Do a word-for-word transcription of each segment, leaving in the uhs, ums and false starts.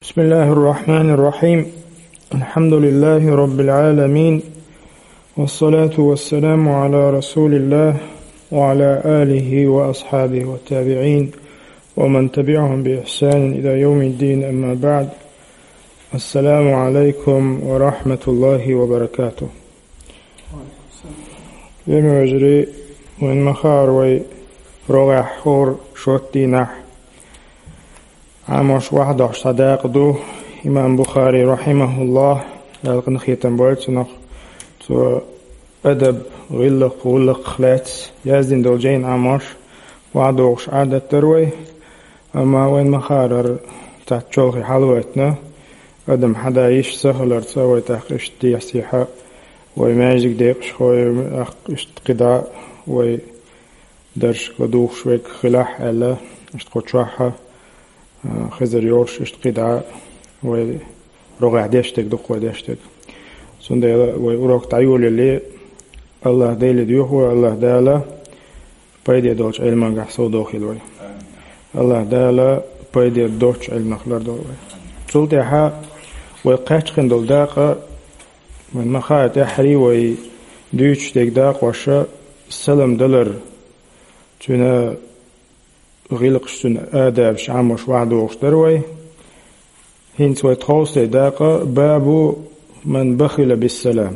بسم الله الرحمن الرحيم. الحمد لله رب العالمين، والصلاة والسلام على رسول الله وعلى آله وأصحابه والتابعين ومن تبعهم بإحسان إلى يوم الدين. أما بعد، السلام عليكم ورحمة الله وبركاته. بمجري وإن مخار وي رغح حور شوتي نح عاموش واحد عشر صداق دو إمام بخاري رحمه الله لالقن خيتن بولتنخ تو أدب غلق غلق خلات يازدين دولجين عاموش واحد عشر عادة تروي. أما وين مخارر تاتشوخي حلوتنا أدم حدا يش سهل تسوي تحقيش دي سيحة ويماجك ديقش خوي أخش قداء ويدرش قدوخ شويك خلاح ألا اشتقو تشوحها خزر يوش اشتقدع ورغع ديشتك دق وديشتك سنده ويروك تعيول اللي الله ديل ديوه الله دالا بايدي دوش علم قحصو دوخيل وي الله دالا بايدي دوش علم نخلر دول وي سلطة حا ويقاتخن دول داقة من مخايت احري وي ديوش ديك داق وشا السلام دلر تنا غيلقشتن آداب شعموش وعدو وشتروي هنس ويتخوص داقة بابو من بخل بالسلام.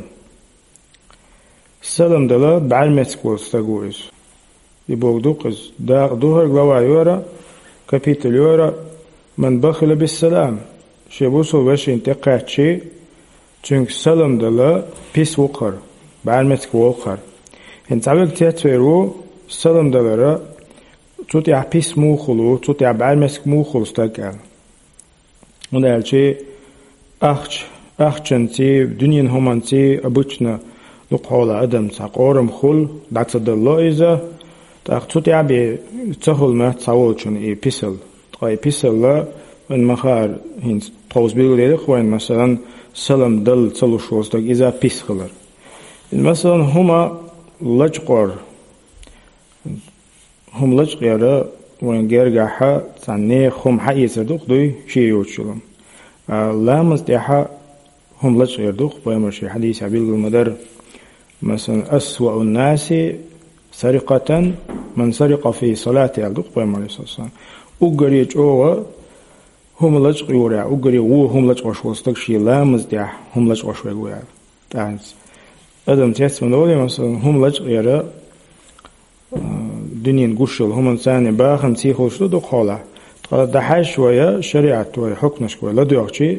السلام دلا بعلمتكو استقويز يبوك دوقز داق دوهر قلوا يورا كابيتل يورا من بخل بالسلام شبوسو باش انتقات شي چونك السلام دلا بيس وقر بعلمتكو وقر هنس عبق تياتويرو السلام دلا توتي عبيس موخلو توتي عبالمسك موخلو استقال ونالشي أخش أخشنتي دنيا همانتي أبوشنا لقحولا أدم تاقورم خل دعت الله إذا تاق توتي عبي تهول ما تصولشون إيه بيسل تقاي بيسل لا وين مخار هين توز بيقوليك وين مثلا سلام دل تلوشو استق إذا بيس خلر مثلا هما لجقر هم لج غيره وين جرجحة ثانية هم حي صدق دوي شيء يوتشلهم لا مستحى هم لج غير دوق بيمرشي حديث عبيد المدر مثلا أسوأ الناس سرقة من سرق في صلاة الدوق بيمرشي صلى أجريج أوه هم لج غيره أجري وو هم لج وش وستك شيء لا مستحى هم لج وش ويقول تانس أدم تيس من أولي مثلا هم لج غيره دنيا قشل هم إنسان باخن سيخوش دو خاله تقال دحاش شوية شريعة شوية حكم شوية لا دوغشي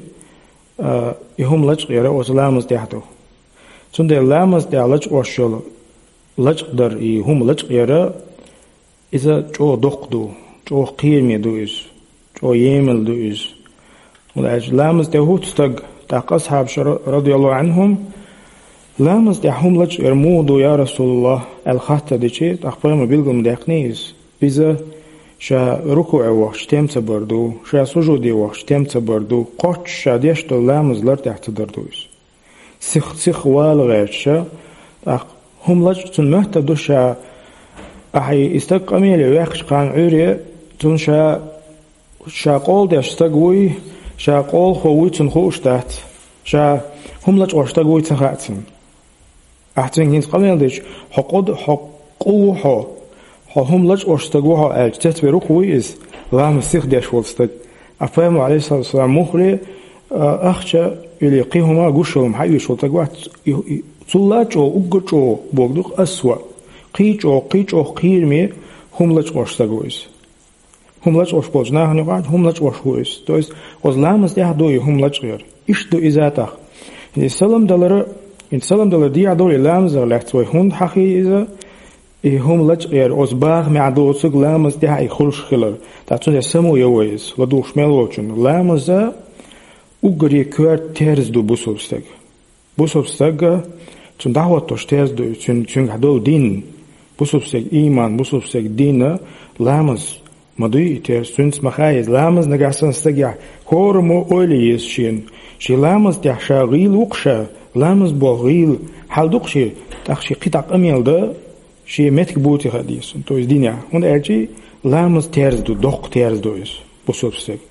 اه يهم لج غيره وسلامز تحته سند لامز ده لج وشل لج در يهم لج غيره إذا جو دقدو جو قيمة دويز جو يمل دويز ولاج لامز ده هو تستق تاقص حاب رضي الله عنهم لامز ده هم لج يرمودو يا رسول الله الخطة دي شيء تخبرنا بيلقم دقنيز بيزا شا ركوع وقت تم تبردو شا سجود وقت تم تبردو قط شا ديش لامز لر تحت دردويز سخ سخ والغير شا هم لج تن مهتدو شا أحي استقامي ويخش قان عوري تن شا شا قول ديش استقوي شا قول خوي تن خوش تحت شا هم لج واشتقوي تخاتن أحسن هنس قلنا ديش حقود حقوها هم لج أشتغوها أج تتبرو كويس لا مسيخ ديش ولستك أفهم عليه الصلاة والسلام مخري أخشى اللي قيهما قشلهم حي شلتقوات تلاج أو أجرجو بوجدوق أسوأ قيج أو قيج أو قيرمي هم لج أشتغويس هم لج أش بوجناه نقعد هم لج أشويس تويس وزلامس ده دوي هم لج غير إيش دو إزاتك السلام دلر إن سلام دل دي عدول لامز لحت ويهون حقي إذا هم لج غير أصباح معدول سق لامز ده أي خلش خلر تعطون يسمو يويز لدوش ملوچن لامز أجري كور ترز دو بوسوبستك بوسوبستك چون دعوت توش ترز دو چون چون عدول دين بوسوبستك إيمان بوسوبستك دين لامز مدوي ترز چونس مخايز لامز نجاسن استجع كورمو أوليس شين شي لامز ده شاغيل وقشة لامز بوغيل حالدوقشي تاخشي قطع أميل ده شي متك بوتي خديس تو إز دينيا هون أرجي لامز تيرز دو دوق تيرز دويس بوسوبستك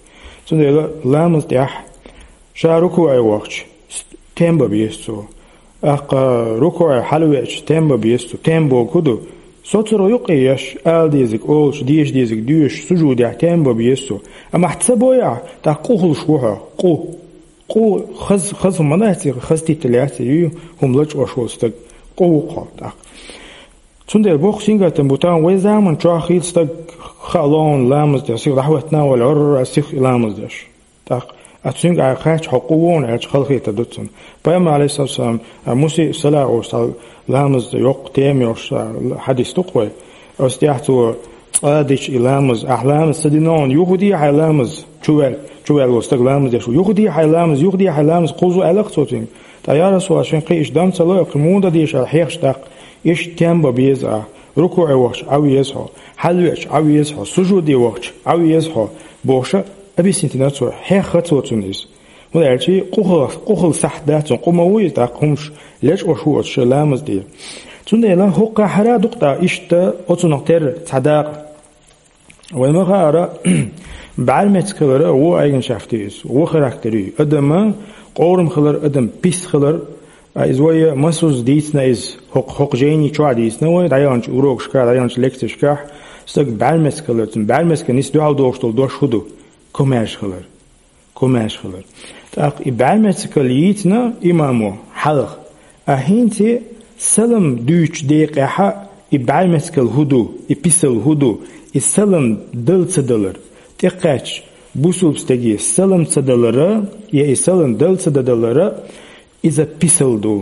تندل لامز تيح شا ركوع وقت تيمبا بيستو أق ركوع حلوش تيمبا بيستو تيمبو كدو سوترو يقيش آل ديزك أولش ديش ديزك ديش سجود يح تيمبا بيستو أما حتسبويا تا قوهل شوها قو قو خز خز مناتي خزتي تلاتي هم لج وشوستك قو قاطع تندل بوخ سينغا تنبوتان ويزامن تراخيل ستك خالون لامز دسيق رحوتنا والعر أسيخ لامز دش تاق أتسينغ عقاش حقوون عش خلقي تدتن بيام عليه الصلاة والسلام موسى صلاة وصل لامز يق تيمي وش حديث تقوى أستيحتو أديش لامز أحلام سدينون يهودي حلامز شوال شوال وستك لامز يشو يهودي حلامز يهودي حلامز قوزو ألق صوتين تا يا رسول عشان قيش دام صلاة قمودا ديش الحيخ تاق إيش تيمبا بيزا ركوع وقت عوي يزحو حلوش عوي يزحو سجودي وقت عوي يزحو بوشة أبي سنتيناتو حيخ خطوتونيز ولكن قهل قهل سحداتون قموي تاقهمش ليش أشوت شلامز دي تندلا هقا حرا دقتا إشتا أتونقتر تصدق والمغارة بعلمت خلر هو أيضا شافتيز هو خراكتري أدم قورم خلر أدم بيس خلر إزوايا مسوز ديتنا إز حق حق جيني شو عديسنا ودايانش أوروك شكا دايانش لكس شكا استك بعلمت خلر تن بعلمت كنيس دعو دوشتل دوش خدو كماش خلر كماش خلر تاق بعلمت كليتنا إمامو حلق أهينتي سلم دوش دقيقة حق بعلمت كل هدو بيسل هدو السلم دل تدلر تقاش بوسوب استجي سلم تدلر يا سلم دل تدلر إذا بيسل دو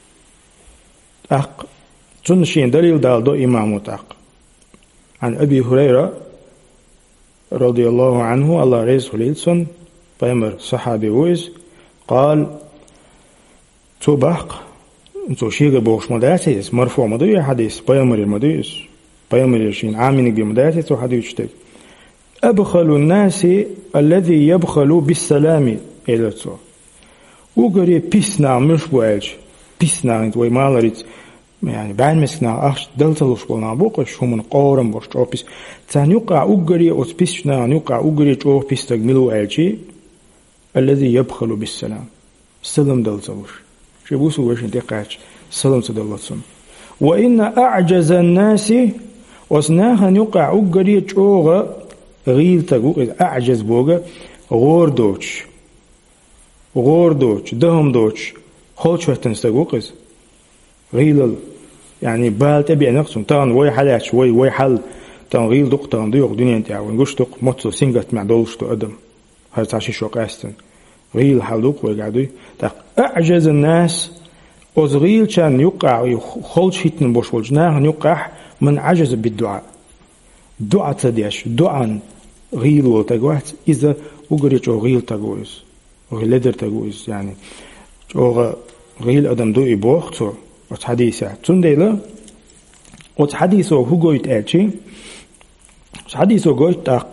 أق تنشين دليل دال دو إمامو تاق عن أبي هريرة رضي الله عنه الله رئيس خليلسون بأمر صحابي ويز قال تباق انتو شيغ بوش مداتيس مرفوع مدوية حديث بأمر المدويس بأمر يشين عامنك بمداتيس وحديث تك أبخل الناس الذي يبخل بالسلام إلى تو وقري بيسنا مش بوالج بيسنا انت ويمالريت يعني بعد مسكنا أخش دلتلوش قلنا بوقش هم قارم باش أوبيس تان يقع أقري أوتبيسنا يقع أقري أوبيس تجملو ألشي الذي يبخل بالسلام سلم دلتلوش شبوسو وش انت قاش سلم تدلتسم وإن أعجز الناس وسناها يقع أقري أوغ غيل تجو أعجز بوغ غور دوش غور دوش دهم دوش خلش وتنستجوقز غيل يعني بال تبي نقصم تان وي حلاش وي وي حل تان غيل دق تان ديوق دنيا انت ونقش دق متو سينجت مع دولش تو أدم هذا تعشي شو قاستن غيل حلوق ويقعدوا تق أعجز الناس وزغيل كان يقع خلش هيتن بوش والجناه يقع من عجز بالدعاء دعاء تديش دعاء غيل وتجوات إذا وقريت غيل تجوز غيلدر تجوز يعني جو غيل أدم دو يبوختو وتحديثه تنديلا وتحديثه هو قويت أشي تحديثه قويت تاق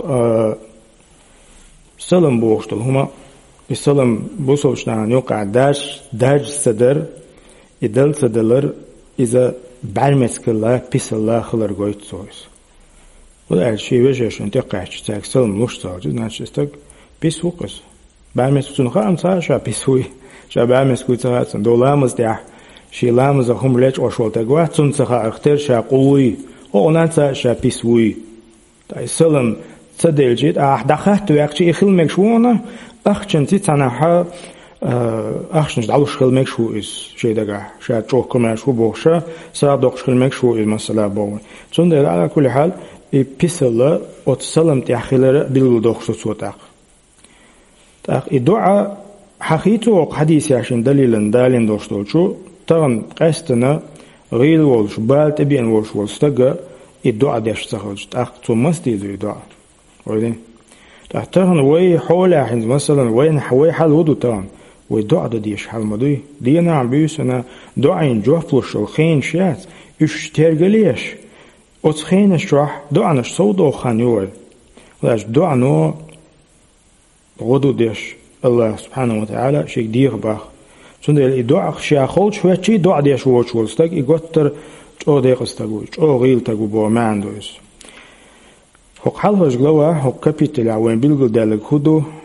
سلم بوختو هما السلم بوصوشنا يوقع داش داج صدر إدل صدلر إذا بعلمت الله بيس الله خلر قويت سويس ولا شيء وجهش أنت قاعش تاك سلم مش صار ناش استك بيس وقص بعلمت تنخا أم صار شا بيسوي شا بعلمت كوي صار دولا مزدح شي لامز هم ليش أشول تقوى تنسخة اختر شا قوي أو نانسا شا بيسوي تاي سلم صدل جيت أح دخلت وياكشي إخل مكشونا أخشنتي تناها أخشنش دعوش خل مكشو إس شيء دقة شا تروح كمان شو بوشة سادق خل مكشو إس مثلا بون تندل على كل حال بيسلا وتسلم تأخير بالدخش صوتك تأخ الدعاء حقيقة حديث عشان دليل دالين دوشتولشو ترن قستنا غير والش بال تبين والش والستجا الدعاء داش تخرج تأخ تمسدي الدعاء وين تأخ ترن وين حول حين مثلا وين حوي حال ودو ترن والدعاء ده ديش حال مدوي دينا عم بيسنا دعاء جوفلش الخين شات إيش ترجليش أتخين الشرح دعاء نش صودو خانيول لاش دعاء نو غدو ديش الله سبحانه وتعالى شيء دير باخ سند الدعاء شيء خود شوية شيء دعاء ديش ووش ولستك يقطر أو ديقستقوي أو غيل تقو بو ما عندوش حق حال هج لوا حق كابيتال عوين بيلقل دالك هدو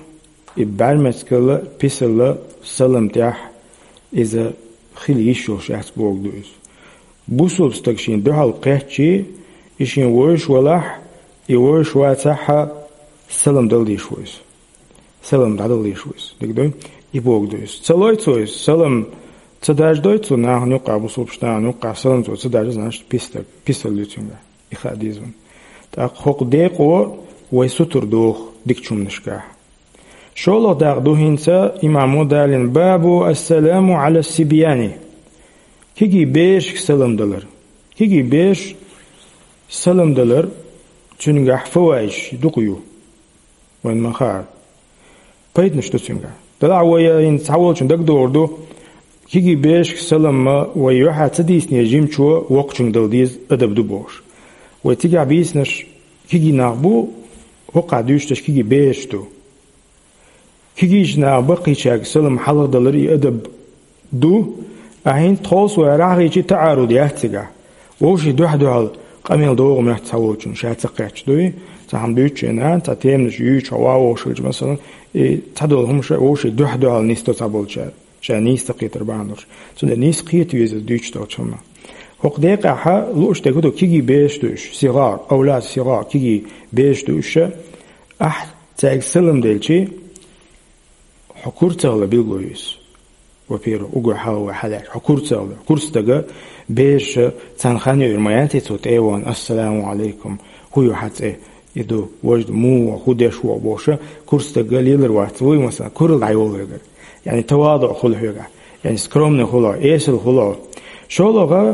إبارمسكلا بيسلا سلام تاح إذا خلي يشوش أحس بوغدوز بوصل استكشين ده القحشي إشين ورش ولاح يورش واتحا سلام دلدي شويس سلام دلدي شويس دكتور يبوغدوز سلايتوز سلام تداج دويتو ناه نقع بوصل بشتان نقع سلام تو تداج ناش بيستك بيستل ليتونغا إخاديزون تاق حق ديقو ويسوتر دوخ ديكشوم نشكاح شولو داق دوهنسا إمامو دالين بابو السلام على السبياني كيجي بيش سلام دلر كيجي بيش سلام دلر تشنغاح فوايش دوقيو وين مخار بايد نشتو تشنغاح دلع ويا إن تعول شن دق دوردو كيجي بيش سلام ما ويوحا تديس نيجيم شو وقت شن دلديز أدب دبوش وتيجي عبيسنش كيجي نعبو وقع دوشتش كيجي بيشتو كيجيش نعبو قيشاك سلام حلق دلري أدب دو أهين تخلص وراغي جي تعارض يحتجع ووشي دوح دوحل قميل دوغ من يحتساووشن شاتقيتش دوي تهم دوتش إنان تتيمنش يوش هواوشلج مثلا تدول هم ووشي دوح دوحل نيستو تابولش شا نيست قيتر باندرش سنة نيست قيت يوز دوتش دوتشما هق دقيقة ها لوش تقولوا كيجي بيش دوش صغار أولاد صغار كيجي بيش دوش أح تاج سلم دلشي حكورته ولا بيلويس وبيرو أقول حاول حلاش حكورته ولا حكورته بيش تنخاني يرمياتي توت أيوان السلام عليكم هو حتى يدو وجد مو وخدش وبوشة كورسته قليل الوقت وي مثلا كورل عيول يعني تواضع خلاه يعني سكرمنا خلاه إيش الخلاه شو لغة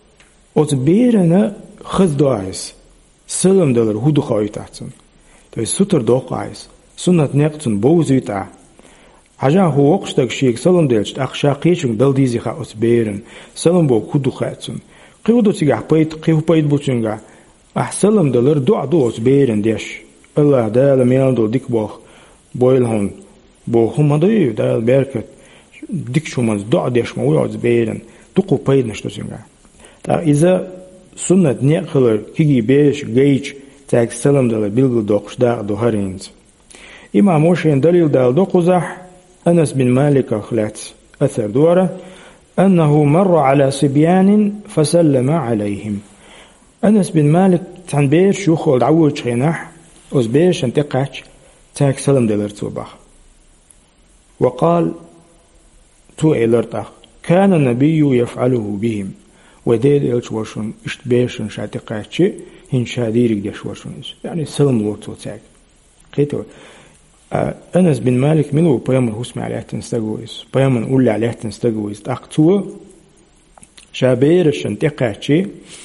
أتبيرنا خذ دعيس سلم دلر هو دخاي تحتن تو ستر دقايس سنة نقطن بوزيتا عجان هو وقتك شيك سلم دلش أخشاقيشن دل ديزي خا أتبيرن سلم بو كودو خاتن قيودو تيجا بيت قيو بيت بوتشنجا أح سلم دلر دع دو أتبيرن ديش الله دال ميل دو ديك بوخ بويلهون بو هم دايو دال بيركت ديك شو من دع ديش موي أتبيرن دقو بيت نشتوشنجا إذا سنة نقلر كيجي بيش جيش تاك سلام دل بيلغ دوقش دا دو هرينز إمام وشين دليل دال دوقزح أنس بن مالك أخلات أثر دوره أنه مر على صبيان فسلم عليهم أنس بن مالك تان بيش يخول عوج خينح أز بيش انتقاش تاك سلام دل ارتوبخ وقال تو إلرتخ كان النبي يفعله بهم ودير إلش وشون إشتبيشن شاتقاتشي هن شاديرك ديش وشونيش يعني سلم وقت وتاك قيتو أنس بن مالك منو بيامن هسمع عليه تنستقويس بيامن أولي عليه تنستقويس تاقتو شابيرشن تقاتشي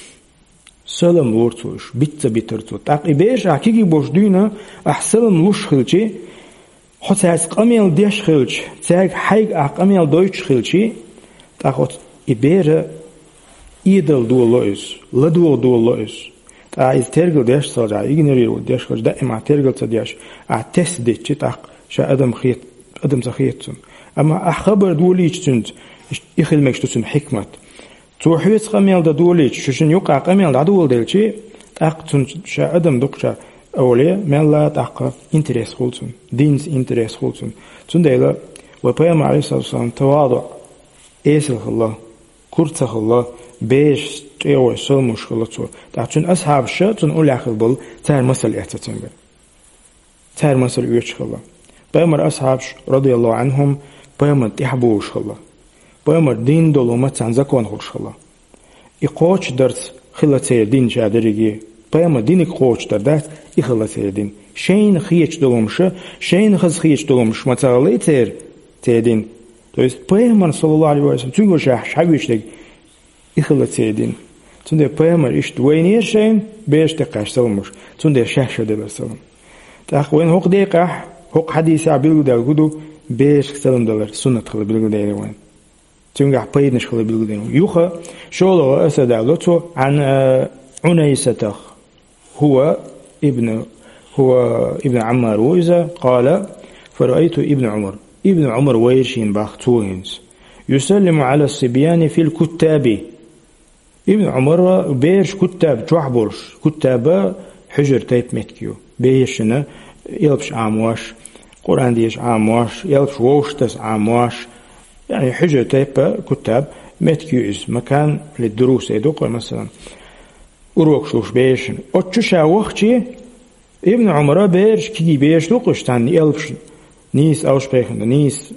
سلم وقتوش بيتا بيترتو تاق إبيش عكيكي بوش دينا أحسلم لوش خلشي حتى عز قميل ديش خلش تاق حيق أقميل دويش خلشي تاقوت إبير إيدل دول لويس لدول دول لويس تعيز ترجل ديش صار إجنريرو ديش خرج دائما ترجل تديش أعتس ديش تاق شا أدم خيط أدم سخيتون أما أخبر دوليش تنت يخل مكشتون حكمة توحيت قميل دا دوليش ششن يقع قميل دا دول دلشي تاق تنت شا أدم دقشا أولي ملا تاق إنتريس خلتون دينس إنتريس خلتون تون ديلا وبيام عليه الصلاة والسلام تواضع إيسل الله كرتخ الله بيش تيوه سل مشكلته تاعتون أصحاب الشيء تنقول أخذ بل تار مسل إحتتنجا تار مسل إيش الله بيمر أصحاب رضي الله عنهم بيمر تحبوش الله بيمر دين دولومة تنزكون خلش الله إقوش درس خلتي دين جادريجي بيمر دينك قوش دردات إخلتي دين شين خيش دولومش شين خز خيش دولومش متعلي تير تيدين то есть пеймар саллаллаху алейхи ва саллям тюнго шах шабиштек ихлацедин тунде пеймар ишт вейнир шейн беште кашсалмуш тунде шах шаделер салам так вен хук дейqa хук хадис абил да гуду беш салам далер суннат хыл билгу дейре вен тюнга пейдниш хыл билгу дейре юха шоло асада лото عن عنيسة هو ابن هو ابن عمار وإذا قال فرأيت ابن عمر ابن عمر ويشين باختوهنس يسلم على الصبيان في الكتاب ابن عمر بيش كتاب جوحبرش كتاب حجر تيب متكيو بيشنا يلبش عامواش قرآن ديش عام واش يلبش ووشتس عام واش يعني حجة تيبا كتاب متكيوز مكان للدروس يدوق مثلا أروك شوش بيشن أتشوشا وقتي ابن عمر بيرش كي بيش دوقش تان يلبش نيس أوشبيخن نيس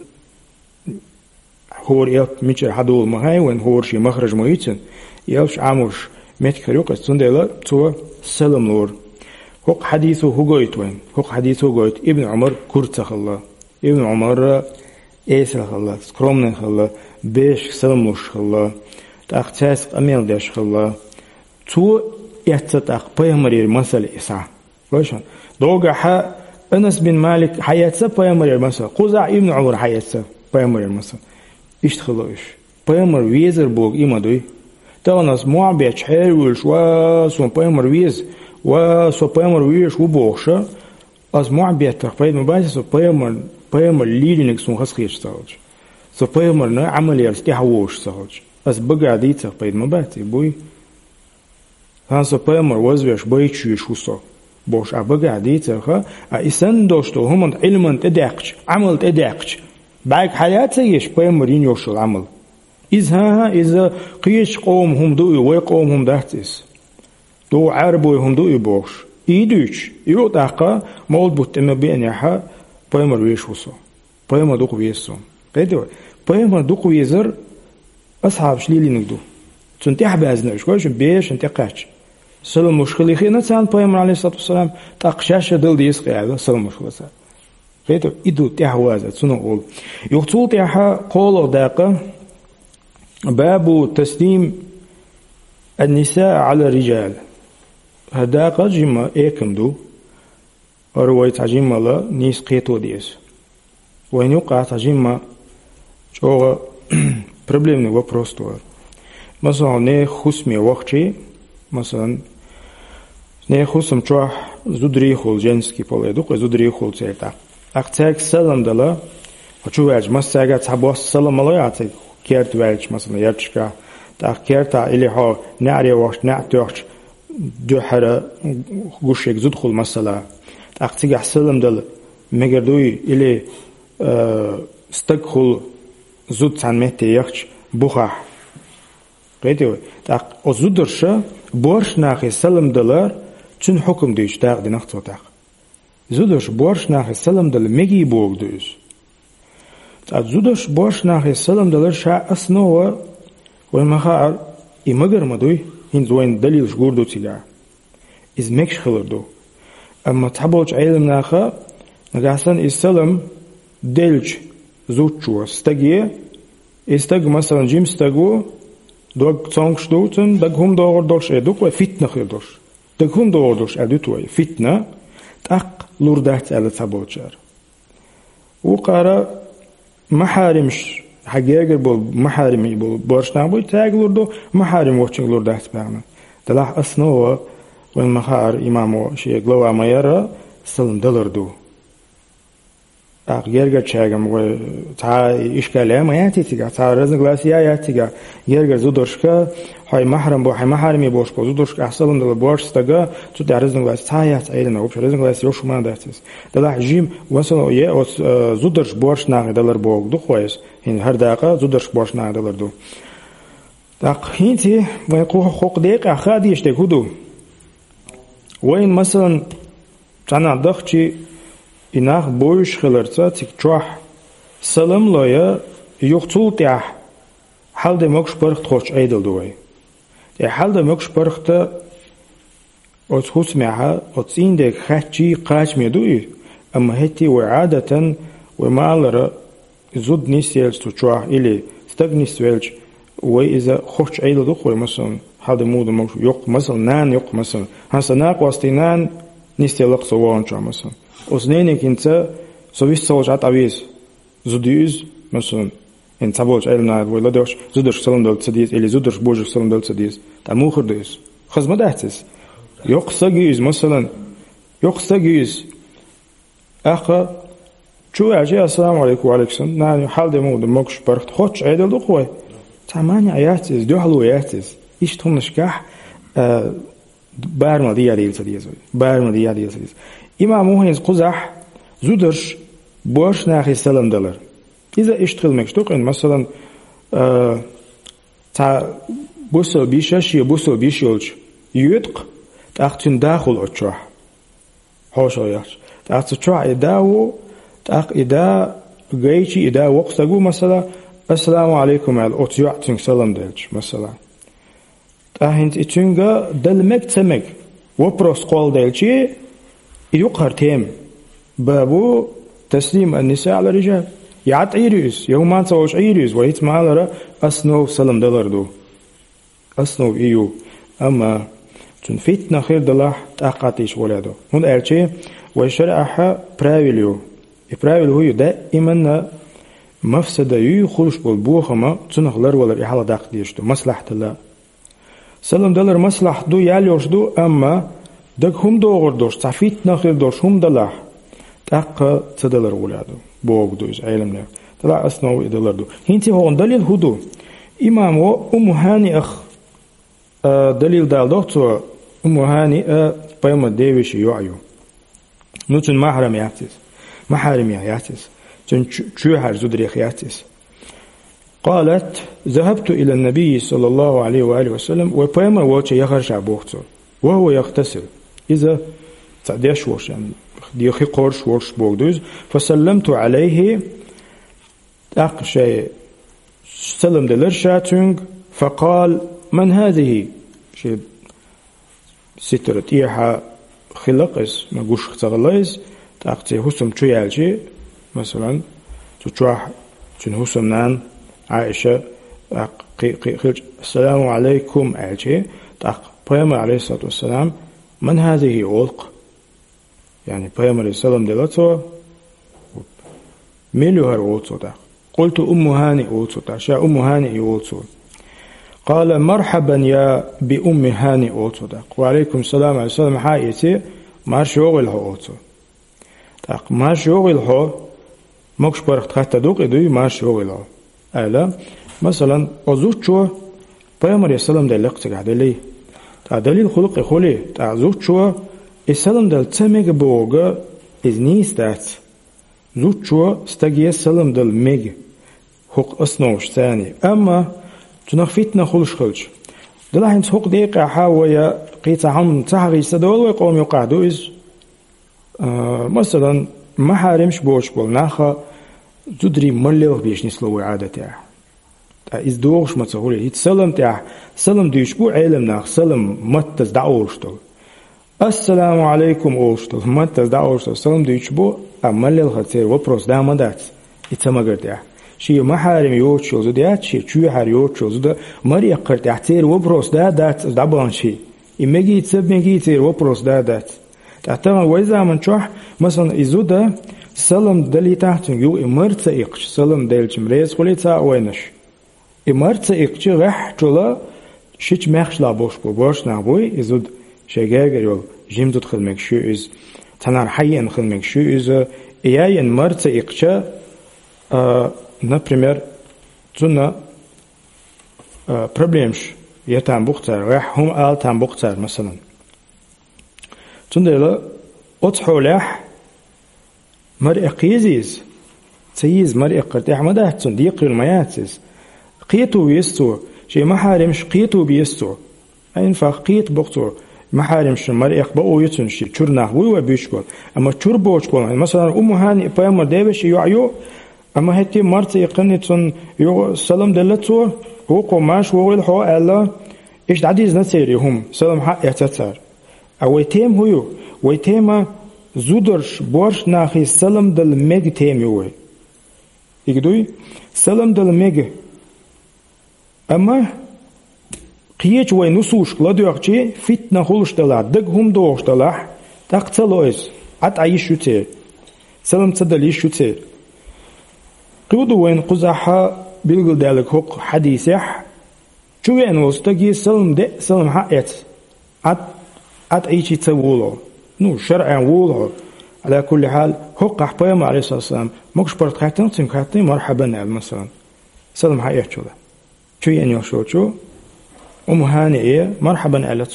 هور يلب ميتشر حدول مهاي وين هور شي مخرج مهيتن يلبش عاموش متكيوك استندلا تو سلم لور هوق حديثه هوغويت وين هوق حديثه هوغويت ابن عمر كرتخ الله ابن عمر ايسل الله سكرومن الله بيش سلموش الله تاختاس اميل داش الله تو يتتاق بيمرير مسألة إسعى وشان دوغا حا أنس بن مالك حياتسا بيمرير مسألة قزع ابن عمر حياتسا بيمرير مسألة إيش تخلوش بيمر ويزر بوغ إما دوي تاوناس معبيش حيروش واسون بيمر ويز وسو بيمر ويش وبوغشا از معبيش تخبيد مباشر سو بيمر بيمر ليلينك سون خسخيش ساوج سو بيمر نا عمليار استيحووش ساوج از بقى دي تخبيد مباشر بوي هانسو بيمر وزبش بيتشي شوسو بوش أبقى ديتها إسان دوشتو هم علما تدقش عمل تدقش بعد حياته يش بيمرين يوش العمل إذا إذا قيش قوم هم دوي ويقوم هم دهتس دو عربو هم دوي بوش إيدوش يوتاقا مول بوتما بينيها بيمر ويشوسو بيمر دوق ويسو قيدوا بيمر دوق ويزر أصحاب شليلي نقدو تنتح بازنا شويش بيش انتقاش سلم مشكلة خينا تان بيمر عليه الصلاة والسلام تقشاشة دل ديس قاعدة سلم مشكلة سان قيدوا إدو تحوازة سنو قول يقتول تحا قول داقة باب تسليم النساء على الرجال هداقة جمع ايكم دو رواية جمع لا نيس قيتو ديس وين يقع جمع شو проблемный вопрос тоже. مثلا не хусме вахчи, مثلا не хусам чуа зудрихол женский пол едук, зудрихол цельта. Ах цельк салам дала, хочу вельч, мас цельга цабос салам алая цельк, керт вельч, مثلا ярчка, так керта или ха نعري وقت نعتوش جوحرة гушек зудхол масала. Так цельга салам дала, мегердуи или стакхол زود سان مهتي يخش بخح قيتوا تاق أزودرشة بورش ناخي سلم دلار چون حكم ديش تاق دي نخطو تاق زودرش بورش ناخي سلم دل ميجي بوغ دوش تاق زودرش بورش ناخي سلم دلار شا أسنوه ومخار إمغر مدوي هين زوين دليل شغور دو تيلا إز مكش خلر دو أما تحبوش علم ناخا نقاسن إسلم دلج زوجو استجيه استج مثلا جيم استجو دوغ تسانكش دوتن دغهم دوغر دوش ادوك وفتنه خيردوش دغهم دوغر دوش ادوت وي فتنه تاق لوردات على تابوچر وقرا محارمش حاجه بول محارمي بول بورشنا بو تاق لوردو محارم وچ لوردات بانا دلاح اسنو وين محار امامو شي غلوا مايرا سلم دلردو أغيرجر شاعم و تا إشكالية ما يأتي تيجا تا رزق لاسيا يأتي تيجا غيرجر زودرشكا هاي محرم بو هاي محرمي بوش بو زودرشكا أحسن دل بورش تجا تو در رزق لاس تا يأتي أيضا وبش رزق لاس يوش ما داتس دلها جيم وصل يه أو زودرش بورش ناقد دلار بوق دو خويس هن هر دقيقة زودرش بورش ناقد دلار دو دق هنتي ويقول حق دقيقة خادي يشتكودو وين مثلا تنا دخشي إنах боюсь хилерца тикчуах салам лоя юхтул тях халде мокш пархт хоч айдал дуай я халде мокш пархта от хусмяха от синде хачи قاش ميدوي أما هتي وعادة ومالر زود نسيلش تشواه إلي استغني سويلش وإذا خوش عيل دخول مثلا هذا مود مش يق مثلا نان يق مثلا هسناق واستنان نسيلق سوون شو مثلا أصنينك أنت سويس سوج عطاويس زوديز مثلا إن تبوش علمنا ولا دوش زودش سلام دل تديس إلي زودش بوجش سلام دل تديس تموخر ديس خز ما دهتس يقصجيز مثلا يقصجيز أخا شو عجي السلام عليكم وعليكم السلام نعني حال دمود مكش برخت خوش عيدل دخوي تمانية آياتس دوحلو آياتس إيش تهم نشكح بارما ديا ديل تديس بارما ديا ديل تديس إمام موهنز قزح زودرش بوش ناخي سلام دلر إذا اشتغل مكشتوق إن مثلا آه تا بوسو بيشش يبوسو بيشولش يدق تأختن داخل أتشوح هوش غيرش تأختشوح إداو تأخ إدا جيشي إدا وقتقو مثلا السلام عليكم على أتيعتن سلام دلش مثلا تأهنت إتشنجا دلمك تمك وبروس قول دلشي يقهر تيم بابو تسليم النساء على الرجال يعط عيريس يومان سووش عيريس ويت معالرة أسنو سلام دلر دو أسنو إيو أما تون فتنة خير دلاح تأقاتيش ولادو هون أرشي وشرعها براويليو براويليو هو دائما مفسدة يو خلش بالبوخما تنخلر ولا بإحالة داق ديشتو مصلحة الله سلام دلر مصلحة دو ياليوش دو أما دك هم دوغر دوش تعفيتنا خير دوش هم دلاح تأقا تدلر ولادو بوغ دوش علمنا دلاح أسنو إدلر دو هنتي هون دليل هدو إمام و أم هاني أخ دليل دال دوغتو أم هاني بيوم الديوش يوعيو نوتن محرم يعتز محارم يعتز تن شوهر زدريخ يعتز قالت ذهبت إلى النبي صلى الله عليه وآله وسلم وبيوم ووتش يخرج عبوغتو وهو يغتسل إذا تعديش وش يعني ديخي قرش وش بوغدوز فسلمت عليه أقشي سلم دلرشاتونغ فقال من هذه شيء سترة إيحا خلقس ما قوش تغليز تأقتي هسم تشيالشي مثلا تشوح تن هسم نان عائشة السلام عليكم ألشي تأق بيامر عليه الصلاة والسلام من هذه أولق يعني بيامر السلام دلتو مليوهر أولتو تأق قلت أم هاني أولتو تأق شاء أم هاني أولتو قال مرحبا يا بأم هاني أولتو تأق وعليكم السلام عليه السلام حايتي ما شغل هو أولتو تأق ما شغل هو مكش برخت خطة دوق إدوي ما شغل هو ألا مثلا أزوجو بيامر السلام دلقتك عدلي تعدليل خلق خولي تعزوج شو السلام دل تميج بوجا إزنيس دات زوج شو استجي السلام دل ميج حق أصنوش ثاني أما تنخفتنا خلش خلش دلهم حق دقيقة حاوية قيت عم تحري سدول ويقوم يقعدوا إز آه مثلا ما حارمش بوش بول ناخا تدري مليل بيش نسلو عادته إز دوغش ما تقولي يتسلم تاع سلم ديشبو علم ناخ سلم متز دعورشتل السلام عليكم أورشتل متز دعورشتل سلم ديشبو أمال الخطير وبروس دام دات يتسمعر تاع شيء محارم يوتشل زديات شيء شو حر يوتشل زد مري أقر تحتير وبروس دا دات دبان شيء إمجي تسب مجي تير وبروس دا دات تعتمد وإذا من شح مثلا إزودا سلم دلي تحت يو إمرت إقش سلم دلش مريز خلي تا وينش إمرت إقش رح جلا شيء مخش لا باش بو باش نبوي إزود شجاعة يول جيم تدخل مكشو إز تنار حي إن خل مكشو إز إياه إمرت إقش например تنا проблемش يتام بختار رح هم آل تام بختار مثلا تندلا أتحولح مرء قيزيز تيز مرء قرتيح مده تنديق المياتز قيتو بيستو شيء محارمش قيتو بيستو أين فقيت بختو محارمش مرء بقو يتنشي تشرناه ويو بيشكل أما تشر بوشكل مثلا أم هاني بيامر ديبش يعيو أما هتي مرت يقنتون يو سلام دلتو هو قماش وغيل هو ألا إيش عديز نسيرهم سلام حق يتتر أو يتيم هو ويتيم زودرش بورش ناخي سلام دل ميج تيم يوه يقدوي سلام دل ميج أما قيش وينسوش كلادو أخشي فتنة خلش دلا دق هم دوش دلا تقتلويز عت عيش شتير سلام تدل شتير قودو وين قزحة بيلقل دالك حق حديثح شو يعني وستجي سلم ده سلم حقيت عد عد أي شيء تقوله نو شرعا ووله على كل حال حق أحبام عليه الصلاة والسلام مكش برد خاتم تم خاتم مرحبا نعم مثلا سلم حقيت شو ده شو يعني شو شو أم هاني إيه مرحبا على تصور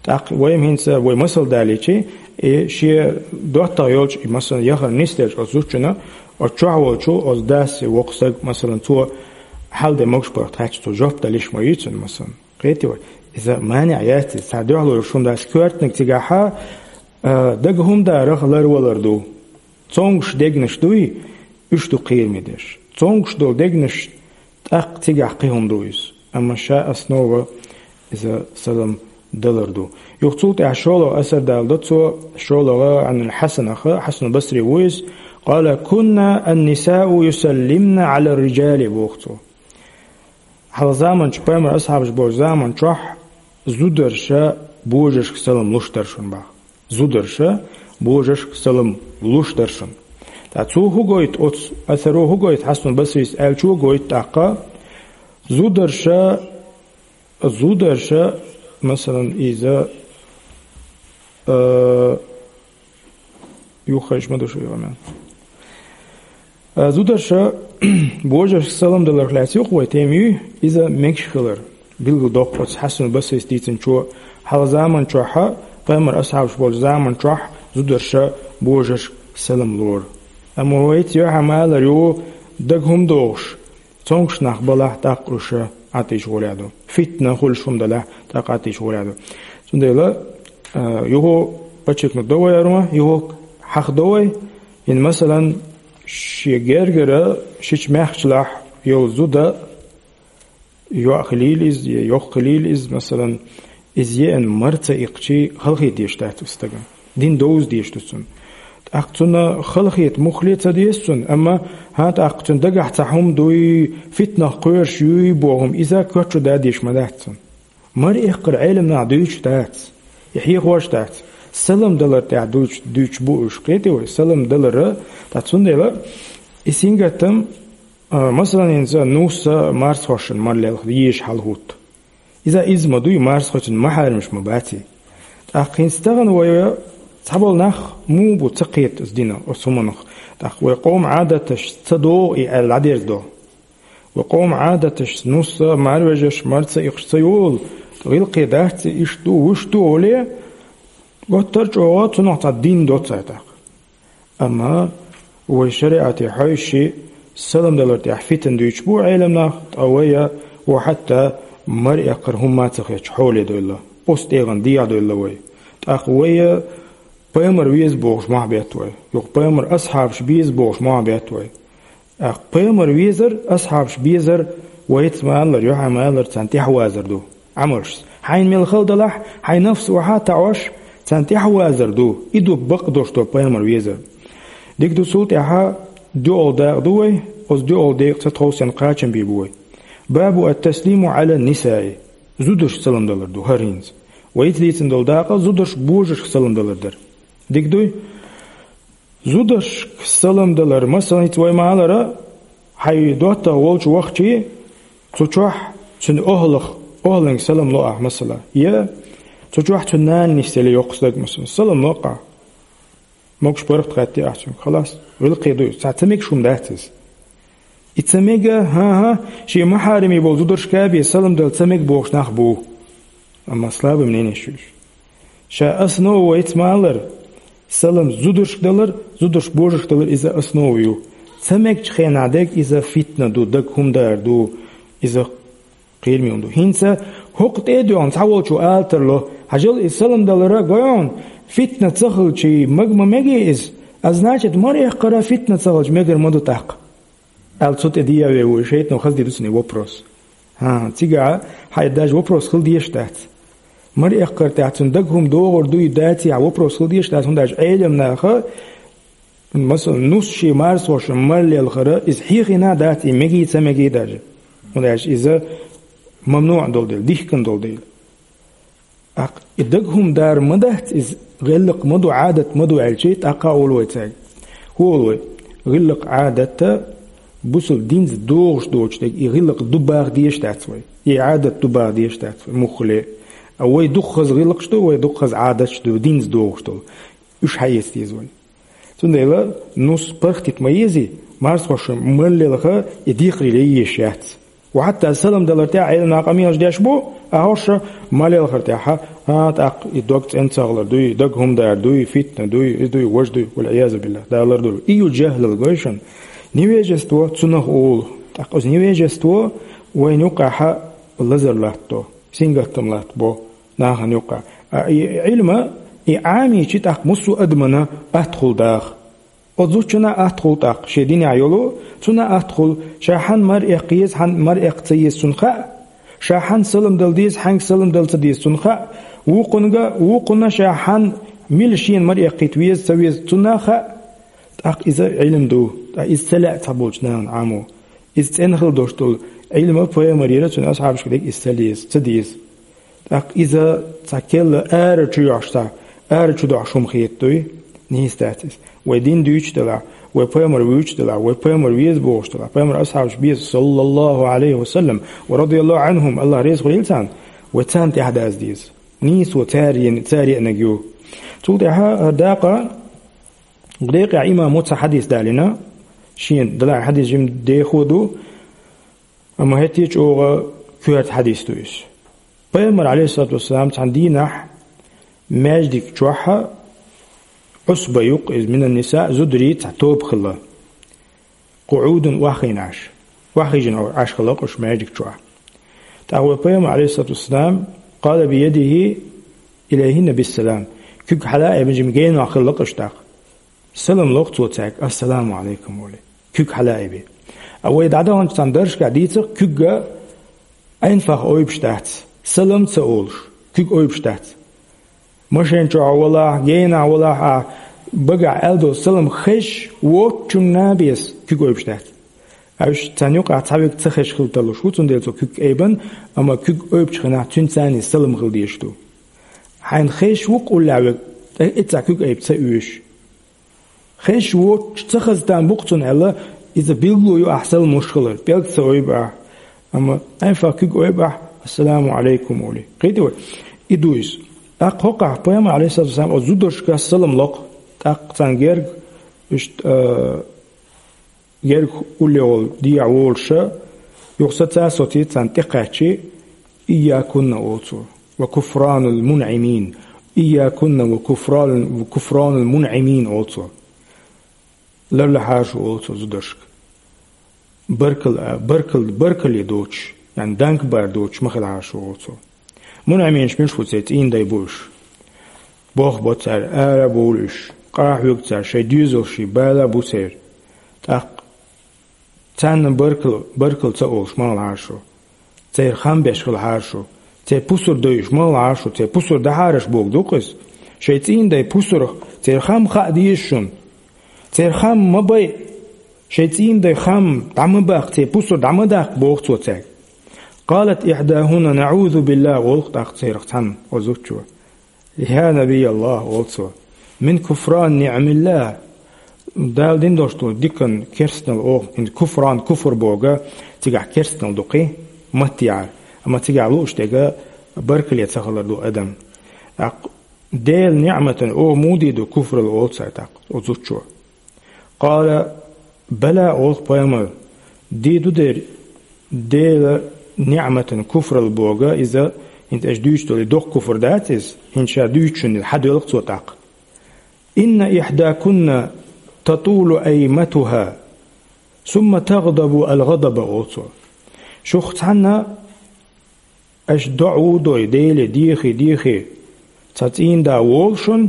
تاق ويم هنسا ومثل داليشي شيء دوتا يولش مثلا يخر نستيج أزوجنا أتشعوشو أزداس وقصق مثلا تو حال دموش برتاش تو جوب داليش ما يتون مثلا قيتوا إذا مانع ياتي سادوه لشون داس كورت نكتجاها دعهم دارخ لرولردو تونغش دعنش دوي إشتو قير مدش تونغش دو دعنش تأق تجاه قيهم دويس أما شاء أسنوه إذا سلام دلردو يقصد عشرة أسر دالدتو شرة عن الحسن أخ حسن البصري ويس قال كنا النساء يسلمن على الرجال بوقته هذا زمان شباب أصحاب جبور زمان شح زودرشة بوجش سلام لشترشن با زودرشة بوجش سلام لشترشن تاتو هو قويت أتس أثرو هو قويت حسن البصري أل شو قويت تاقا زودرشة زودرشة مثلا إذا آه يخرج مدرسة يومان زودرشة بوجش سلام دلار لاتيق ويتيمي إذا مكشخلر بيلغو دوقوت حسن البصري ستيتن شو حال زمان شوحا قامر أصحاب شبول زمان شوح زودرشة بوجش سلام لور أما ويت يوحا مالر يو دقهم دوش تونغش نخبله تاقرشه عتيش ولادو فتنة خل شوم دله تاقاتيش ولادو سندلا يهو بچك مدوي أروما يهو حق دوي إن مثلا شي جرجرة شيش محشلح يو زودا يو خليل إز يو خليل إز مثلا إز ين مرت إقشي خلقي ديش تحت استجم دين دوز ديش تسون أقتنا خلقيت مخليت ديسون أما هات أقتن دقح تحوم دوي فتنة قرش يوي بوهم إذا كتشو داديش مداتسون مر إخقر علم نعدوش تات يحيي خوش تات سلام دلار تعدوش دوش بوش قيتي سلام دلار تاتسون دلار إسينغتم مثلا إنسان نوسا مارس خوشن مر يش حلهوت إذا إزما دوي مارس خوشن ما حارمش مباتي أقين استغن ويا تحبل نخ مو بتقيت أزدينا أسمنخ تخ ويقوم عادتش تصدو العدير دو وقوم عادتش نص معرجش مرت يخصيول غير قيدات إشتو وشتو وليه قطرج وات نعطى الدين دوت ساعتك أما وشريعة حيشي سلام دلار تحفيتن دويش بو علمنا أويا وحتى مرء قرهم ما تخيش حولي دولا أستيغن ديا دولا وي تأخويا بيمر ويز بوش ما بيتوي يق بيمر أصحاب شبيز بوش ما بيتوي أخ بيمر ويزر أصحاب شبيزر ويت ما الله يوحى ما الله تنتيح وازر دو عمرش حين ميل خلد لح حين نفس وحات تعوش تنتيح وازر دو إدو بقدوش تو بيمر ويزر ديك دو سلط يحا دو أول داق دوي أز دو أول داق تتخوص ينقاچن بيبوي باب التسليم على النساء زودش سلام دولار دو هرينز ويت ليتن دول داقا زودش بوجش سلام دولار در ديك دوي زودش سلام دولار مثلا يتوي معالرا حي دوتا والش وقتي تشوح تن أهلخ أهلن سلام لقع مثلا يا تشوح تنان نستلي يقصدك مثلا سلام لقع موكش برفت قاتي أحسن خلاص ولقي دوي ساعتميك شو مداتز اتسميجا ها ها شي محارمي بول زودش كابي سلام دول تسميك بوش نخبو أما سلاب منين يشوش شا أسنو ويتمالر سلام زودش دلر زودش بوجش دلر إذا أسنويو سمك تخين عدك إذا فتنة دو دك هم دار دو إذا قيل ميون دو هنسا هقت إيدو عن تعول شو آلتر له هجل السلام دلر قيان فتنة تخل شي مجمع مجيز أزناشت مرة قرا فتنة تخل مجر مدو تاق آلتوت إديا ويوشيت نوخذ دي دوسني وبروس ها تيجا هاي داج وبروس خل ديش تحت مرة قرا تحتن دقهم دوغر دوي داتي على وبروس خل ديش تحت هنداج علم ناخه مثلا نص شيء مارس وش مالي الخرا إز حيخنا داتي مجي تمجي داج هنداج إذا ممنوع دول ديل ديكن دول ديل أق إدقهم دار مدهت إز غلق مدو عادة مدو علشيت أقاول ويتاج هو غلق عادة بوصل دينز دوغش دوغش تاج يغلق دباغ ديش تاتوي إعادة دباغ ديش تاتوي مخلي أو يدخز غلق شتو ويدخز عادة شتو دينز دوغش شتو إيش حيس تيزوي تندلا نص برختي تميزي مارس وش ملي لها يديقري لي شات وحتى السلام دلار تاع علم عقمي اش داش بو اهوش مالي الخر تاعها ها تاق يدوقت انصغلر دوي دق هم دار دوي فتنة دوي دوي وجد والعياذ بالله دالر دول إيو جهل الجوشن نيوجستو تنه أول تاق أز نيوجستو وين يقع اللزر لاتو سينغتم لات بو ناهن يقع علم إعامي تاق مسو أدمنا أدخل داخ أزوجنا أدخل تاق شدين عيولو تنا أدخل شاحن مر إقيس حن مر إقتيس سنخا شاحن سلم دل ديس حن سلم دل تديس سنخا وقنجا وقنا شاحن ملشين مر إقيتويز سويز تناخا تاق إذا علم دو إذا سلع تبوج نان عامو إذا تنخل دوشتول علم بويا مريرة تنا أصحاب شكلك إستليس تديس تاق إذا تاكل أرجو يعشتا أرجو دعشوم خيتوي نيستاتس ودين دوش دلا وبيمر ويش دلا وبيمر ويز بوش دلا بيمر أصحاب شبيز صلى الله عليه وسلم ورضي الله عنهم الله رزق الإنسان وتان تحدث ديز نيس وتاري تاري نجيو تقول ده داقة غريق إمام موسى حديث دالنا شين دلا حديث جم ديخودو أما هتيج أو كيرت حديث دوش بيمر عليه الصلاة والسلام تندينح ماجدك جوحة عصبة يقز من النساء زدري تعتوب خلا قعود واخين عش واخيجن أو عش خلاق وش ماجدك جوحة تعوى بيمر عليه الصلاة والسلام قال بيده إليهن بالسلام كيك حلاء ابن جمجين وخلاق اشتاق سلام لوقت وتاك السلام عليكم ولي كيك حلاء ابن أو يدعده هنش تندرش قاعديتك كيك أينفخ أوي بشتات سلام تقولش كيك أوي بشتات مشين جو والله جينا والله بقى ألدو سلام خش وقتم نابيس كيك أوي بشتات أوش تانيوك أعتبرك تخش خلطلو شو تندلتو كيك أيبن أما كيك أوي بشخنا تنساني سلام خلديشتو حين خش وق ولا إتسا كيك أيب تسأوش خش وق تخزتان بقتن ألا إذا بيلو يو أحسن مشكلة بيلك سويبع أما أنفع كيك أويبع السلام عليكم ولي قيدوا إدويس أق هقع بيام عليه الصلاة والسلام أزودش كسلام لق أق تنجرج إشت جرج أولي دي عولشة يقصد صوتي تنتقعشي إياكن أوتو وكفران المنعمين إياكن وكفران وكفران المنعمين أوتو لولا حاجة أوتو زودشك بركل بركل بركل يدوش يعني دانك باردوش مخل حاجة أوتو منعمينش مش فوتيت إين داي بوش بوخ بوتر آرا بولش قاح يكتر شي ديوزل شي بالا بوتر تاق تان بركل بركل تقولش مال عاشو تير خام بيشغل عاشو تي بوسر دويش مال عاشو تي بوسر دهارش بوك دوقس شي تين داي بوسر تير خام خا ديشون تير خام مباي شي تين داي خام دعم باق تي بوسر دعم داق بوك توتاك قالت إحداهن نعوذ بالله والق داق تير اختن وزوجو يا نبي الله والصو من كفران نعم الله دال دين دوشتو ديكن كيرستنل او ان كفران كفر بوغا تيغا كيرستنل دوقي ماتيار اما تيغا لوش تيغا بركلي تسخلر دو ادم ديل نعمة او مودي دو كفر الاول سايتاق وزوجو قال بلا اول بيامل دي دو دير ديل نعمة كفر البوغا اذا انت اش دوشتو لدوق كفر داتز هنشا دوشن الحد يلق توتاق إن إحداكن تطول أيمتها ثم تغضب الغضب أوتو شخص عنا أش دعو دوي ديلي ديخي ديخي تاتين دا وولشن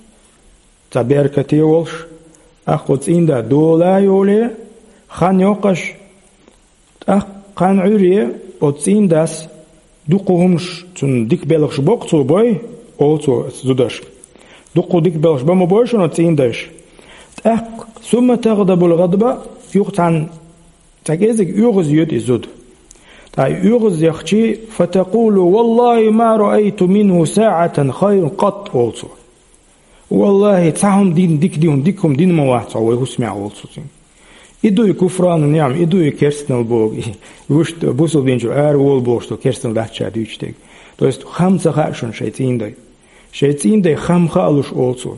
تبركتي وولش أخو تين دا دولا يولي خان يوقش أخ خان عري وتين داس دوقهمش تن ديك بلغش بوقتو بوي أوتو زودش دقو ديك بلغش بما بوش ونتين داش تأق ثم تغضب الغضبة يقطعن تجازك يغز يد يزود تا يغز يخشي فتقول والله ما رأيت منه ساعة خير قط أولسو والله تاهم دين ديك ديهم ديكهم دين ما واحد وهو يسمع أولسو إدو يكفران نعم إدو يكرستن البوغ وشت بوسل بينجو آر وول بوشتو كرستن لاتشا ديوشتك تو есть خمسة خاشن شيطين داي شيطين داي خم خالوش أولسو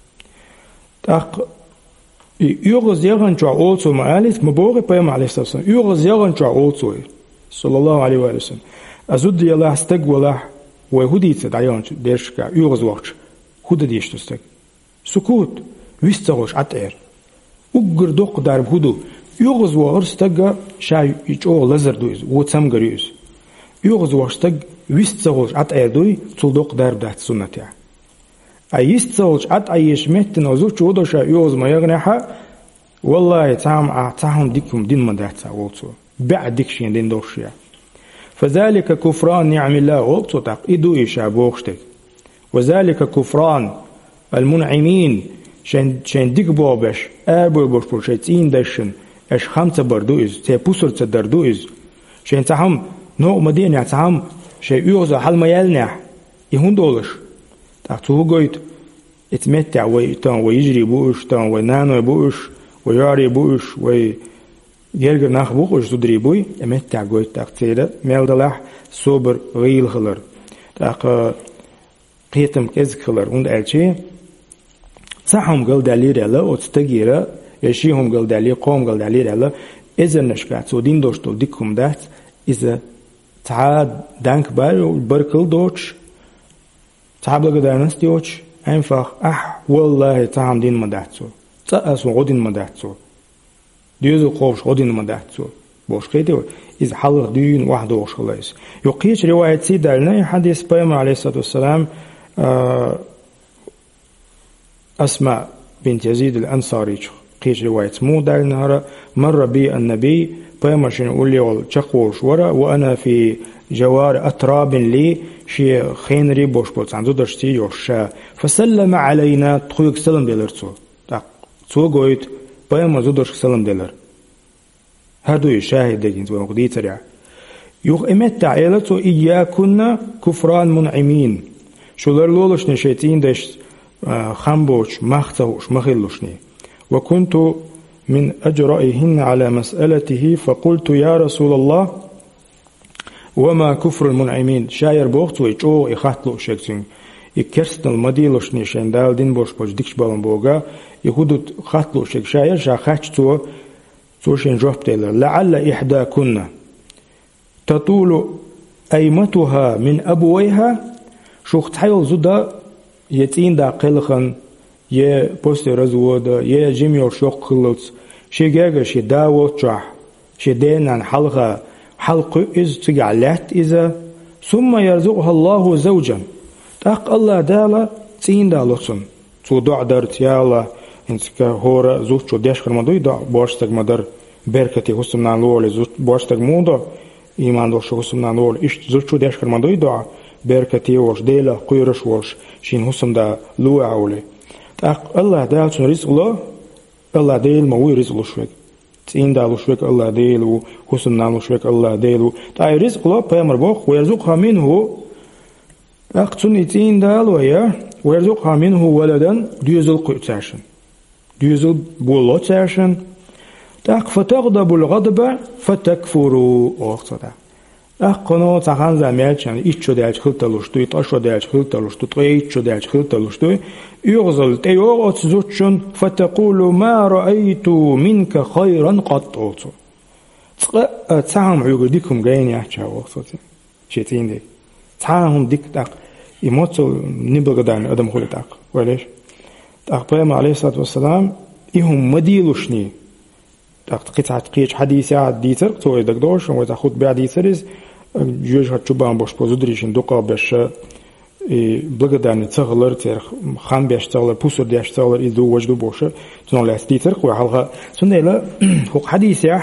تاق يغز يغن جوا أولسو معاليس مبوغي بيام عليه الصلاة والسلام يغز يغن جوا أولسو صلى الله عليه وسلم أزود الله استق ولا ويهوديت دعيان ديرش كا يغز وقت هود ديش تستك سكوت ويستغوش عتير وقر دوق دارب هودو يغز وغرستك شاي يجو لزر دويز وتسم غريوز يغز وغرستك ويستغوش عتير دوي تول دوق دارب دات سنتيا أيستغوش عت أيش متن وزوج ودوشا يغز ما يغنيها والله تعم أعطاهم ديكم دين مدات والتو بعد ديكشين دين دوشيا فذلك كفران نعم الله والتو تقيدو إيشا بوغشتك وذلك كفران المنعمين شن شن ديك بوبش أبو بوش بوش تين دشن إيش خمسة بردويز تبوسر تدردويز شن تعم نوع مدينة تعم شيء يوزع حل ما يلنح يهون دولش تقطوه قيت اتمتع ويتان ويجري بوش تان ونانو بوش وياري بوش ويجرجر ناخ بوش تدري بوي اتمتع قيت تقتيله ميلدلح صبر غيل خلر تق قيتم كز خلر عند ألشي صحهم قل دليل الله وتستجيره يشيهم قل دليل قوم قل دليل الله إذا نشكات سودين دوشتو ديكم دات إذا تعاد دانك بار بركل دوتش تعب لك دانس ديوتش einfach أح والله تعم دين مداتسو تأس وغدين مداتسو ديوزو قوش غدين مداتسو بوش قيدو إذا حلق دين واحد وش خلاص يقيش رواية سيدة لنا حديث بيامر عليه الصلاة والسلام أسماء بنت يزيد الأنصاري قيش رواية مو دار النهار مر بي النبي بيامر شنقول لي والشقوش ورا وأنا في جوار أتراب لي شي خينري بوش بوتس عنده درشتي يوشا فسلم علينا تخويك سلم ديلر تو تو قويت بيامر زودرش سلم ديلر هادو يشاهد ديجين تو نقدي تريع يوخ إمت تعيلتو إياكنا كفران منعمين شولر لولش نشيتين دش خمبوش مختوش مخلوشني وكنت من أجرائهن على مسألته فقلت يا رسول الله وما كفر المنعمين شاير بوقت ويجو يخاتلو شكسين يكرستن المديلوش نشين دال دين بوش بوش ديكش بالن بوغا يهودو خاتلو شك شاير شا خاتشتو توشين جواب تيلر لعل إحدى كنا تطول أيمتها من أبويها شوخ تحيل زودا يتين دا قلخن يه بوستي رزودا يه جيميور شوق خلوص شي جاجا شي داو تشح شي دينان حلقة حلق إز تجعلت إذا ثم يرزقها الله زوجا تاق الله دالا تين دالوسن تو دع درت يا الله إنك هورا زوج شو ديش خرمدوي دا باشتك مدر بركتي حسمنا لول زوج باشتك مودا إيمان دوش حسمنا لول إيش زوج شو ديش خرمدوي دا بركتي وش ديلا قيرش وش شين حسم دا لو عولي تاق الله دال شو رزق الله الله ديل موي رزق شوك تين دالو شوك الله ديل وحسمنا شوك الله ديل تاي رزق الله بيمر بوخ ويرزقها منه تاق توني تين دالو يا ويرزقها منه ولدا ديزل قيتاشن ديزل بولو تاشن تاق فتغضب الغضب فتكفروا وقتا تاق قنو تاقان زميلشن إيش دالش خلطلوشتوي تاشو دالش خلطلوشتو تغيش دالش خلطلوشتوي يغزل تيوغ أتزوتشن فتقول ما رأيت منك خيرا قط تاهم عيوغ ديكم غين يحشا وقتا شيتين دي تاهم ديك تاق يموتو نبغدان أدم خلي تاق وليش تاق بيامر عليه الصلاة والسلام إهم مديلوشني تاق قطعة قيش حديثة عد ديتر تو يدك دوش وتاخد بعد ديترز جوج هتشوبان بوش بوزودريشن دوقا بش بلغدان تغلر تير خان بيش تغلر بوسر ديش تغلر إذو وجدو بوش تنو لاس ديتر قوي حلقة سنة حق حديثة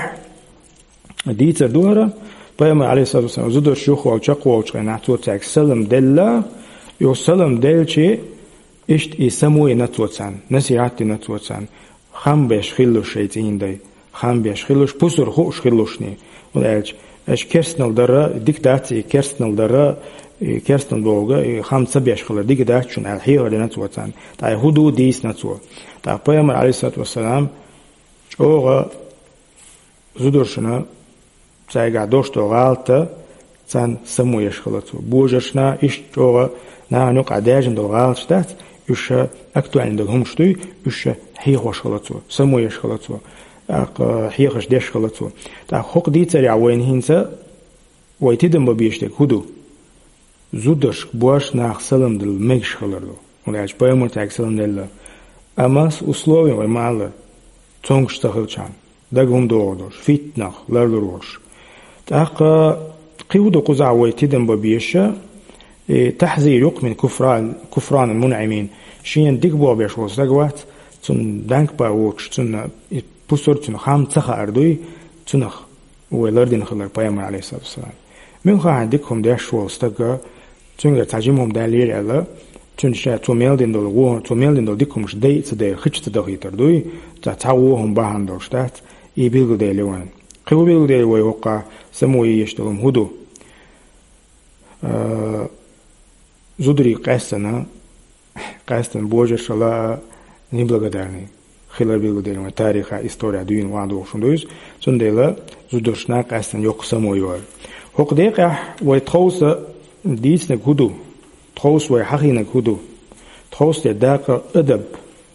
ديتر دوهرة بيامر عليه الصلاة والسلام زودر شوخ والشقوة وشغي نعتو تاك سلم دلا يو سلم دل شي إشت إسموي نتوتسان نسيحتي نتوتسان خام بيش خلو شيتين دي خام بيش خلوش بوسر خوش خلوشني ولأج اش كرسنل درا ديك داتي كرسنل درا كرسنل بوغا خام سبيش خلو ديك داتشون الحيوة لنتوتسان تاي هدو ديس نتوت تاي بيامر عليه الصلاة والسلام اوغا زودرشنا تاي قعدوشتو غالتا تان سمويش خلطو بوجرشنا إيش اوغا نا نوق عداجن دو غالشتات إيش أكتوان دلهم شتوي إيش حيخوش خلطو سمويش خلطو حيخش ديش خلطو تا خوق دي تريع وين هنسا ويتدن ببيشتك هدو زودش باش ناخ سلام دل ميش خلردو ونعش بايمر تاك سلام دل أماس أسلوبي ومعلا تونغش تخلشان دقهم دوغدوش فيتناخ لردروش تاق قيودو قزع ويتدن ببيشة تحذير من كفران كفران المنعمين شين ديك بوا بيش وسرقوات تون دانك با ووكش تون بوستور تون خام تخا أردوي تونخ ولردين خلر بايمر عليه الصلاة والسلام من خواهن ديكهم داش وستقا تونغر تاجمهم دالير ألا تون شا توميل دين دول وو توميل دين دول ديكهم مش داي تداي خش تدغي تردوي تا تعوهم باهن دوشتات يبيلغو داي لوان قيو بيلغو داي لوي وقع سموي يشتغلهم هدو أه زودري قاسنا قاسنا بوجه شلا نبلغدارني خلال بيلغو داي لوان تاريخ история دوين وعدو شندويز سنديلا زودرشنا قاسنا يوق سموي وار هوق ديقح ويتخوص ديسنا هدو تخوص ويحقينا هدو تخوص داقة أدب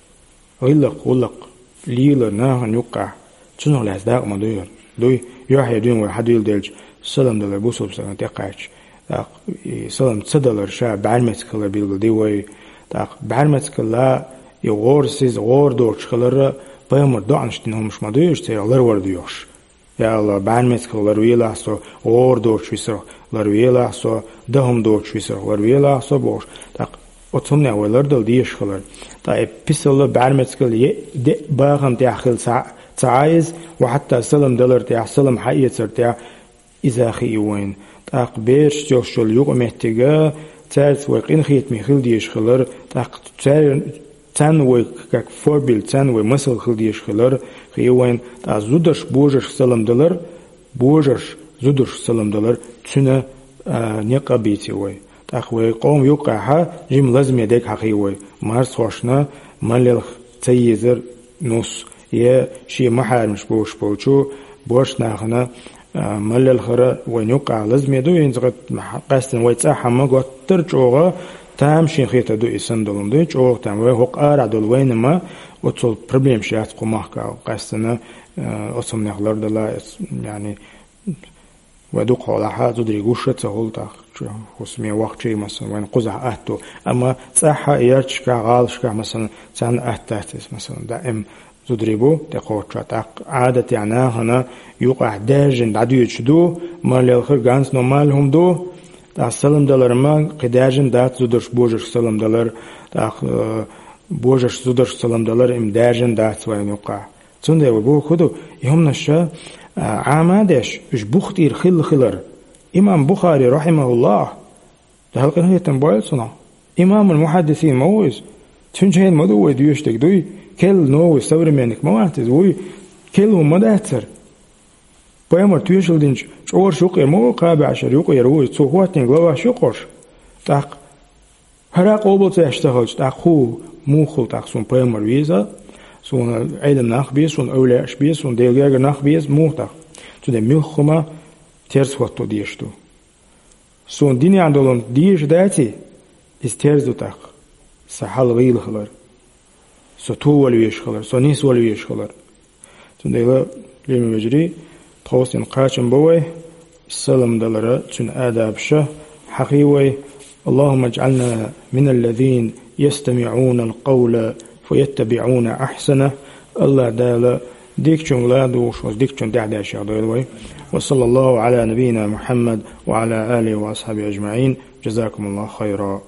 غلق غلق ليلة ناهن يوقع تنو لاس داق ما دوير دوي يوحي دوين ويحدو يلدلج سلام دلر بوصل بسلام تقعش داق سلام تصدلر شا بعلمتكلا بيلغل ديوي داق بعلمتكلا يغور سيز غور دورش خلر بايمر دعنشتين همش ما دويرش تيغلر وردويوش يا الله بعلمتكلا لرويلا سو غور دورش ويسر لرويلا سو دهم دورش ويسر لرويلا سو بوش داق أتمنى ولردل ديش خلر طيب بيسل بعلمتكلا باغم تأخل ساعة تعايز وحتى سلم دلر تاع سلم حقيقة تاع إذا خي وين تاق بيرش جوشل يوق محتاجة تعرف وقين خيت مخيل ديش خلر تاق تعر تنوي كك فوربيل تنوي مثل خيل ديش خلر خي وين تا زودش بوجش سلم دلر بوجش زودش سلم دلر تنا نقابيتي وي تاق وي قوم يوقعها جيم لازم يديك حقي وي مارس خوشنا مالل تيزر نص يا شيء محار مش بوش بوشو بوش ناخنا ملل خرا ونوقع لازم يدو ينزغت قاستن ويتصاحا ما قوت ترجوغا تام شين خيطة دو إسان دولن دو جوغ تام ويهوق آرع دول وينما وتصل بروبليم شيات قماحكا قاستنا أصم نخلر دلا يعني ودو قولها تدري قوشة تهول تاخ خصمي وقت شيء مثلا وين قزح أهتو أما تصاحا إيارتشكا غالشكا مثلا تان أهتاتس مثلا دائم تدريبو تقوتشا تاق عادة يعني هنا يوقع داجن عدو يشدو مال الخير جانس نمالهم دو تاق سلم دلار ما قداجن دات زودرش بوجش سلم دلار تاق بوجش زودرش سلم دلار ام داجن دات وين يوقع تونده وبو خدو يهم نشا عامادش اش بختير خل خلر امام بخاري رحمه الله تهلقن هي تنبويل صنع امام المحدثين موز تنجهين مدو وديوشتك دوي كل نوع سورمانك ما وعتز وي كل ومداتر بايمر تويشل دينج شور شوق مو قاب عشر يوق يروي صوتين غوا شوقش تاق هراق اوبل تشتغل تاق خو مو خو تاق سون بايمر ويزا سون علم ناخ بيس سون اولاش بيس سون ديلغا ناخ بيس مو تاق تو دي ملخما ترس وقت ديشتو سون ديني عندهم ديش داتي استرزو تاق سحال غيل خلر سو ولويش خلر سو نيس ولويش خلر تنديلا ليم بجري توسين قاچن بوي السلام دلرا تن آداب شه حقيوي اللهم اجعلنا من الذين يستمعون القول فيتبعون أحسنه الله دالا ديك چون لا دوش ديك چون دعدا شادوي وصلى الله على نبينا محمد وعلى آله وأصحابه أجمعين جزاكم الله خيرا.